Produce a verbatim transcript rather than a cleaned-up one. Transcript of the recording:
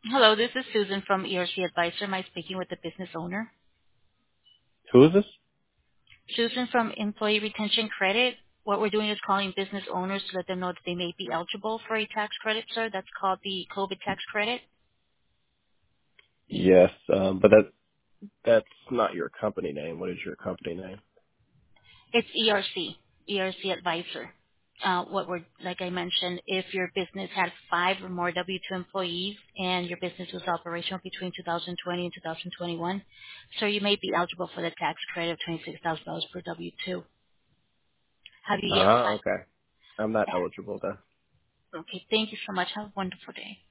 Hello, this is Susan from E R C Advisor. Am I speaking with the business owner? Who is this? Susan from Employee Retention Credit. What we're doing is calling business owners to let them know that they may be eligible for a tax credit, sir. That's called the COVID tax credit. Yes, um, but that that's not your company name. What is your company name? It's E R C, E R C Advisor. Uh, what we're, like I mentioned, if your business had five or more W two employees and your business was operational between two thousand twenty and two thousand twenty-one, so you may be eligible for the tax credit of twenty-six thousand dollars per W two. Have you yet Ah, filed? okay. I'm not eligible then. Okay, thank you so much. Have a wonderful day.